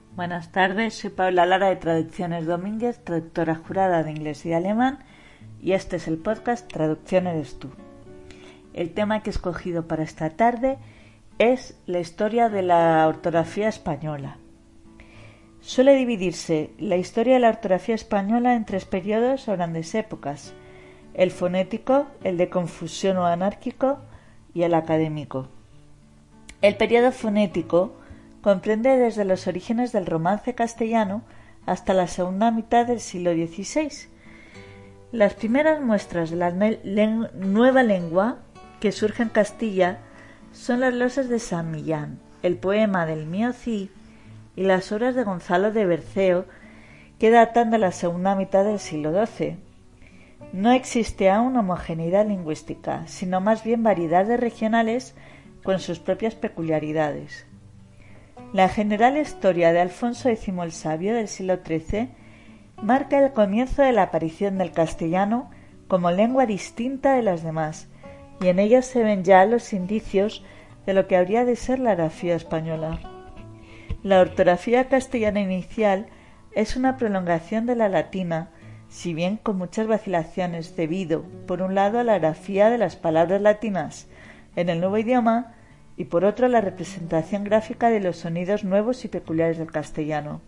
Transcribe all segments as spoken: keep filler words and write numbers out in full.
Buenas tardes, soy Paula Lara de Traducciones Domínguez, traductora jurada de inglés y alemán, y este es el podcast Traducción eres tú. El tema que he escogido para esta tarde es la historia de la ortografía española. Suele dividirse la historia de la ortografía española en tres periodos o grandes épocas: el fonético, el de confusión o anárquico y el académico. El periodo fonético comprende desde los orígenes del romance castellano hasta la segunda mitad del siglo dieciséis. Las primeras muestras de la len- nueva lengua que surge en Castilla son las glosas de San Millán, el poema del Mío Cid y las obras de Gonzalo de Berceo, que datan de la segunda mitad del siglo doce. No existe aún homogeneidad lingüística, sino más bien variedades regionales con sus propias peculiaridades. La general historia de Alfonso décimo el Sabio del siglo trece marca el comienzo de la aparición del castellano como lengua distinta de las demás, y en ella se ven ya los indicios de lo que habría de ser la ortografía española. La ortografía castellana inicial es una prolongación de la latina, si bien con muchas vacilaciones debido, por un lado, a la grafía de las palabras latinas en el nuevo idioma y por otro a la representación gráfica de los sonidos nuevos y peculiares del castellano.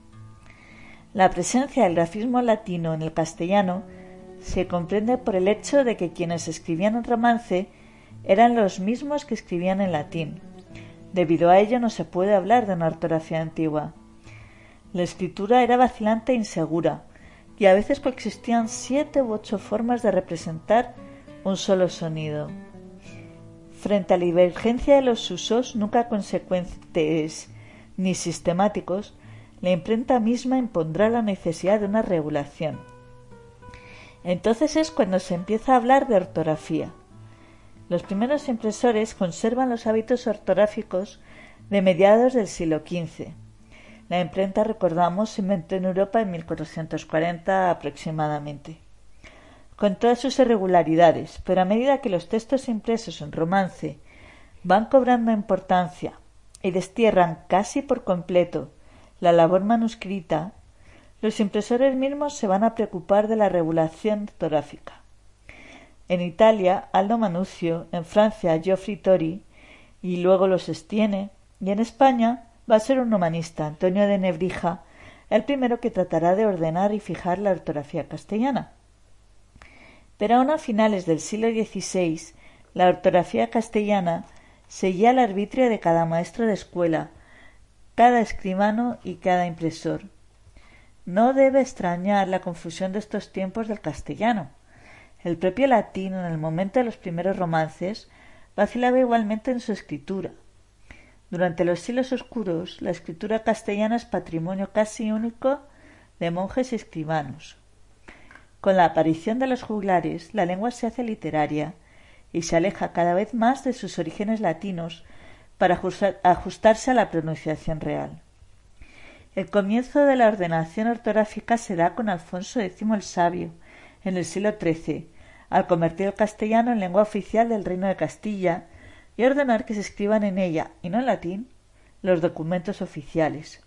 La presencia del grafismo latino en el castellano se comprende por el hecho de que quienes escribían en romance eran los mismos que escribían en latín. Debido a ello no se puede hablar de una ortografía antigua. La escritura era vacilante e insegura, y a veces coexistían siete u ocho formas de representar un solo sonido. Frente a la divergencia de los usos, nunca consecuentes ni sistemáticos, la imprenta misma impondrá la necesidad de una regulación. Entonces es cuando se empieza a hablar de ortografía. Los primeros impresores conservan los hábitos ortográficos de mediados del siglo quince. La imprenta, recordamos, se inventó en Europa en mil cuatrocientos cuarenta aproximadamente, con todas sus irregularidades, pero a medida que los textos impresos en romance van cobrando importancia y destierran casi por completo la labor manuscrita, los impresores mismos se van a preocupar de la regulación ortográfica. En Italia, Aldo Manuzio; en Francia, Geoffrey Tori, y luego los Estienne; y en España va a ser un humanista, Antonio de Nebrija, el primero que tratará de ordenar y fijar la ortografía castellana. Pero aún a finales del siglo dieciséis, la ortografía castellana seguía el arbitrio de cada maestro de escuela, cada escribano y cada impresor. No debe extrañar la confusión de estos tiempos del castellano. El propio latín, en el momento de los primeros romances, vacilaba igualmente en su escritura. Durante los siglos oscuros, la escritura castellana es patrimonio casi único de monjes y escribanos. Con la aparición de los juglares, la lengua se hace literaria y se aleja cada vez más de sus orígenes latinos para ajustarse a la pronunciación real. El comienzo de la ordenación ortográfica se da con Alfonso décimo el Sabio, en el siglo trece, al convertir el castellano en lengua oficial del Reino de Castilla y ordenar que se escriban en ella, y no en latín, los documentos oficiales.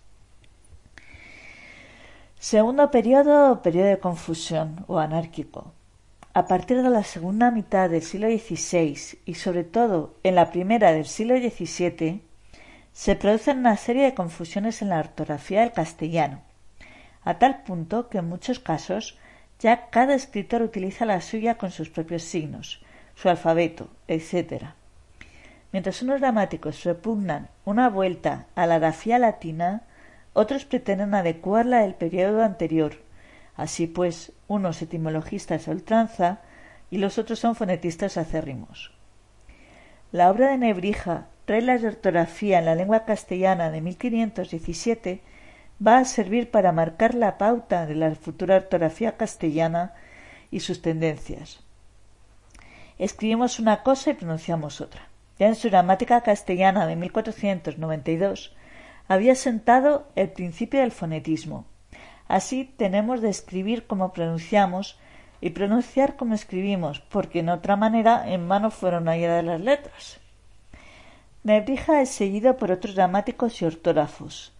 Segundo periodo, periodo de confusión o anárquico. A partir de la segunda mitad del siglo dieciséis y sobre todo en la primera del siglo diecisiete, se producen una serie de confusiones en la ortografía del castellano, a tal punto que en muchos casos ya cada escritor utiliza la suya con sus propios signos, su alfabeto, etcétera. Mientras unos gramáticos repugnan una vuelta a la grafía latina, otros pretenden adecuarla al periodo anterior. Así pues, unos etimologistas a ultranza y los otros son fonetistas acérrimos. La obra de Nebrija, Reglas de ortografía en la lengua castellana, de mil quinientos diecisiete, va a servir para marcar la pauta de la futura ortografía castellana y sus tendencias. Escribimos una cosa y pronunciamos otra. Ya en su gramática castellana de mil cuatrocientos noventa y dos había sentado el principio del fonetismo. Así tenemos de escribir como pronunciamos y pronunciar como escribimos, porque en otra manera en vano fueron halladas las letras. Nebrija es seguido por otros gramáticos y ortógrafos.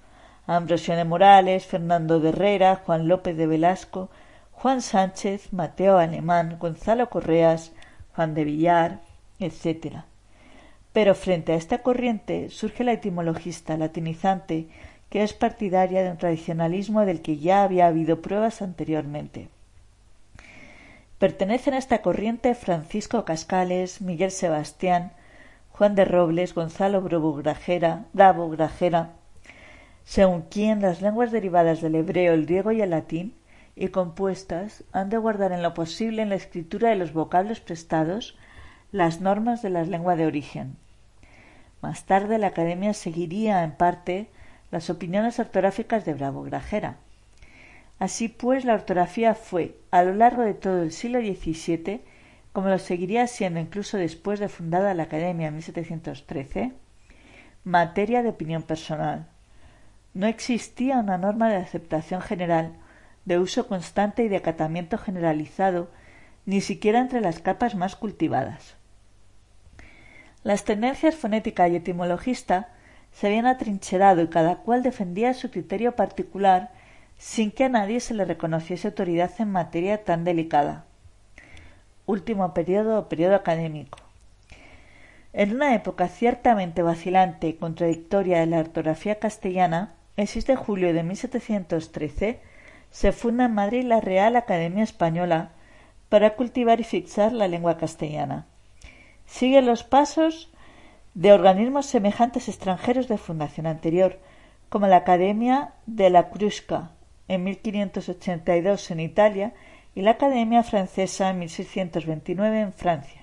Ambrosio de Morales, Fernando de Herrera, Juan López de Velasco, Juan Sánchez, Mateo Alemán, Gonzalo Correas, Juan de Villar, etcétera. Pero frente a esta corriente surge la etimologista latinizante, que es partidaria de un tradicionalismo del que ya había habido pruebas anteriormente. Pertenecen a esta corriente Francisco Cascales, Miguel Sebastián, Juan de Robles, Gonzalo Bravo Grajera, Bravo Grajera, según quien las lenguas derivadas del hebreo, el griego y el latín, y compuestas, han de guardar en lo posible en la escritura de los vocablos prestados las normas de la lengua de origen. Más tarde la Academia seguiría, en parte, las opiniones ortográficas de Bravo Grajera. Así pues, la ortografía fue, a lo largo de todo el siglo diecisiete, como lo seguiría siendo incluso después de fundada la Academia en mil setecientos trece, materia de opinión personal. No existía una norma de aceptación general, de uso constante y de acatamiento generalizado, ni siquiera entre las capas más cultivadas. Las tendencias fonética y etimologista se habían atrincherado y cada cual defendía su criterio particular sin que a nadie se le reconociese autoridad en materia tan delicada. Último periodo o periodo académico. En una época ciertamente vacilante y contradictoria de la ortografía castellana, el seis de julio de mil setecientos trece se funda en Madrid la Real Academia Española para cultivar y fixar la lengua castellana. Sigue los pasos de organismos semejantes extranjeros de fundación anterior, como la Academia de la Crusca en mil quinientos ochenta y dos en Italia y la Academia Francesa en mil seiscientos veintinueve en Francia.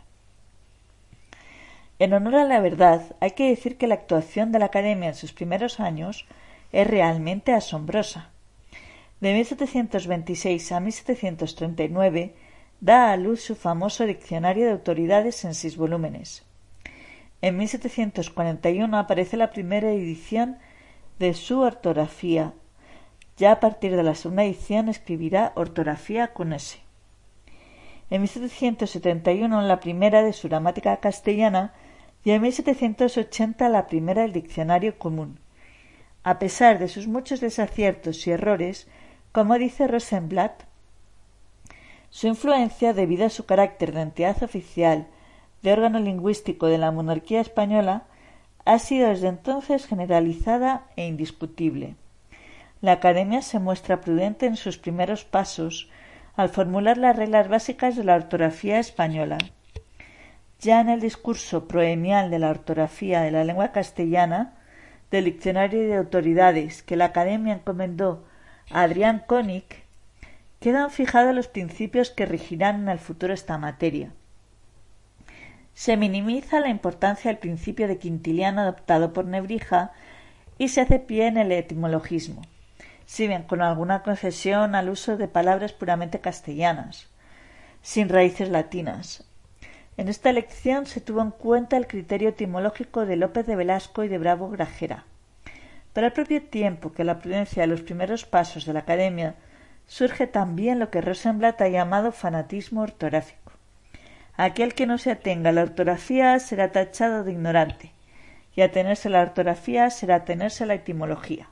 En honor a la verdad, hay que decir que la actuación de la Academia en sus primeros años es realmente asombrosa. De mil setecientos veintiséis a mil setecientos treinta y nueve da a luz su famoso Diccionario de Autoridades en seis volúmenes. En mil setecientos cuarenta y uno aparece la primera edición de su ortografía. Ya a partir de la segunda edición escribirá ortografía con S. En mil setecientos setenta y uno la primera de su gramática castellana y en mil setecientos ochenta la primera del diccionario común. A pesar de sus muchos desaciertos y errores, como dice Rosenblatt, su influencia, debido a su carácter de entidad oficial, de órgano lingüístico de la monarquía española, ha sido desde entonces generalizada e indiscutible. La Academia se muestra prudente en sus primeros pasos al formular las reglas básicas de la ortografía española. Ya en el discurso proemial de la ortografía de la lengua castellana, del Diccionario de Autoridades que la Academia encomendó a Adrián König, quedan fijados los principios que regirán en el futuro esta materia. Se minimiza la importancia del principio de Quintiliano adoptado por Nebrija y se hace pie en el etimologismo, si bien con alguna concesión al uso de palabras puramente castellanas, sin raíces latinas. En esta elección se tuvo en cuenta el criterio etimológico de López de Velasco y de Bravo Grajera. Pero al propio tiempo que la prudencia de los primeros pasos de la Academia, surge también lo que Rosenblatt ha llamado fanatismo ortográfico. Aquel que no se atenga a la ortografía será tachado de ignorante, y atenerse a la ortografía será atenerse a la etimología.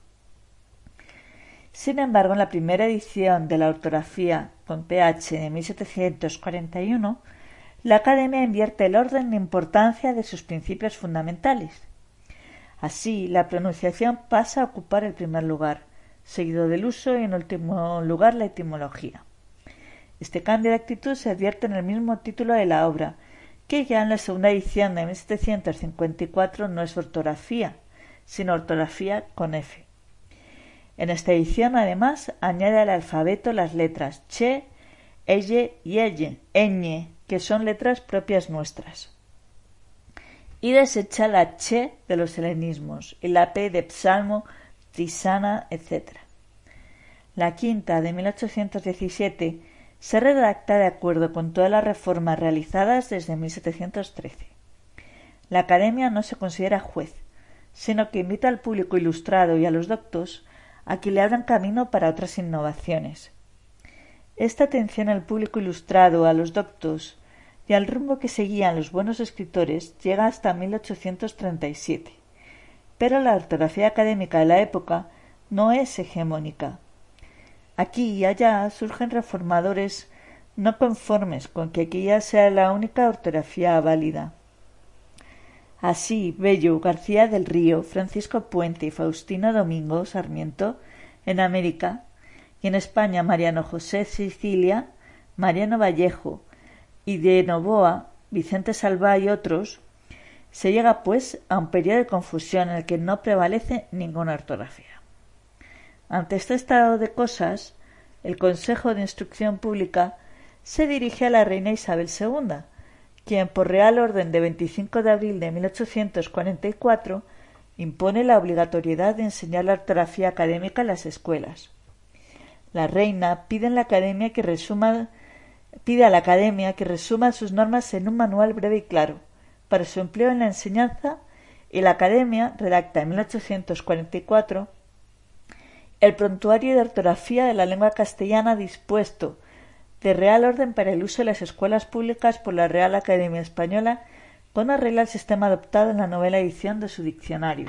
Sin embargo, en la primera edición de la ortografía con ph de mil setecientos cuarenta y uno, la Academia invierte el orden de importancia de sus principios fundamentales. Así, la pronunciación pasa a ocupar el primer lugar, seguido del uso y en último lugar la etimología. Este cambio de actitud se advierte en el mismo título de la obra, que ya en la segunda edición de mil setecientos cincuenta y cuatro no es ortografía, sino ortografía con F. En esta edición, además, añade al alfabeto las letras che, elle y elle, ñ, que son letras propias nuestras. Y desecha la che de los helenismos y la p de psalmo, trisana, etcétera. La quinta, de mil ochocientos diecisiete, se redacta de acuerdo con todas las reformas realizadas desde mil setecientos trece. La Academia no se considera juez, sino que invita al público ilustrado y a los doctos a que le abran camino para otras innovaciones. Esta atención al público ilustrado, a los doctos y al rumbo que seguían los buenos escritores llega hasta mil ochocientos treinta y siete, pero la ortografía académica de la época no es hegemónica. Aquí y allá surgen reformadores no conformes con que aquella sea la única ortografía válida. Así, Bello, García del Río, Francisco Puente y Faustino Domingo Sarmiento en América, y en España Mariano José Sicilia, Mariano Vallejo y de Novoa, Vicente Salvá y otros, se llega pues a un periodo de confusión en el que no prevalece ninguna ortografía. Ante este estado de cosas, el Consejo de Instrucción Pública se dirige a la reina Isabel segunda, quien por Real Orden de veinticinco de abril de mil ochocientos cuarenta y cuatro impone la obligatoriedad de enseñar la ortografía académica en las escuelas. La reina pide, en la academia que resuma, pide a la academia que resuma sus normas en un manual breve y claro para su empleo en la enseñanza, y la academia redacta en mil ochocientos cuarenta y cuatro el prontuario de ortografía de la lengua castellana dispuesto de Real Orden para el uso de las escuelas públicas por la Real Academia Española, con arreglo al sistema adoptado en la novena edición de su diccionario.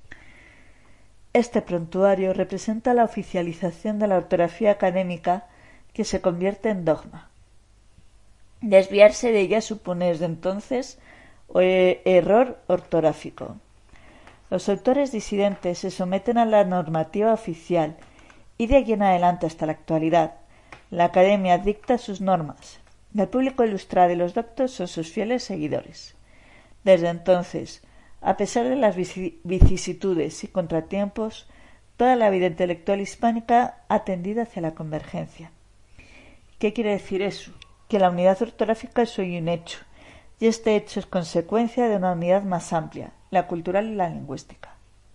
Este prontuario representa la oficialización de la ortografía académica, que se convierte en dogma. Desviarse de ella supone desde entonces error ortográfico. Los autores disidentes se someten a la normativa oficial y de allí en adelante hasta la actualidad la Academia dicta sus normas. El público ilustrado y los doctos son sus fieles seguidores. Desde entonces, a pesar de las vicisitudes y contratiempos, toda la vida intelectual hispánica ha tendido hacia la convergencia. ¿Qué quiere decir eso? Que la unidad ortográfica es hoy un hecho, y este hecho es consecuencia de una unidad más amplia, la cultural y la lingüística.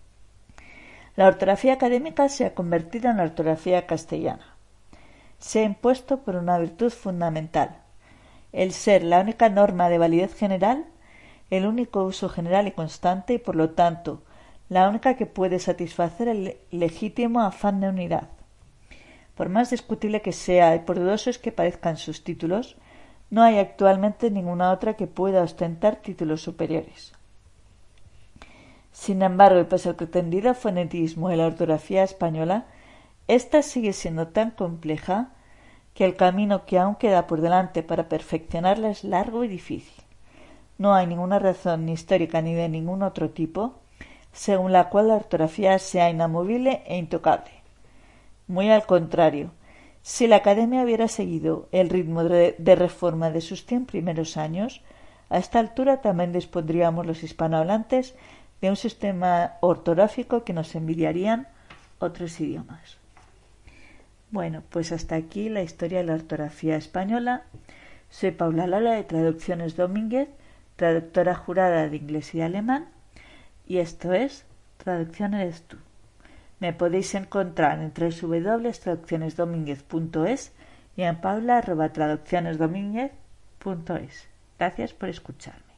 La ortografía académica se ha convertido en la ortografía castellana. Se ha impuesto por una virtud fundamental, el ser la única norma de validez general, el único uso general y constante, y por lo tanto la única que puede satisfacer el legítimo afán de unidad. Por más discutible que sea y por dudosos que parezcan sus títulos, no hay actualmente ninguna otra que pueda ostentar títulos superiores. Sin embargo, y pese al pretendido fonetismo de la ortografía española, ésta sigue siendo tan compleja que el camino que aún queda por delante para perfeccionarla es largo y difícil. No hay ninguna razón ni histórica ni de ningún otro tipo según la cual la ortografía sea inamovible e intocable. Muy al contrario, si la Academia hubiera seguido el ritmo de, de reforma de sus cien primeros años, a esta altura también dispondríamos los hispanohablantes de un sistema ortográfico que nos envidiarían otros idiomas. Bueno, pues hasta aquí la historia de la ortografía española. Soy Paula Lara de Traducciones Domínguez, traductora jurada de inglés y alemán, y esto es Traducción Eres Tú. Me podéis encontrar en doble u doble u doble u punto traducciones domínguez punto es y en paula arroba traducciones domínguez punto es. Gracias por escucharme.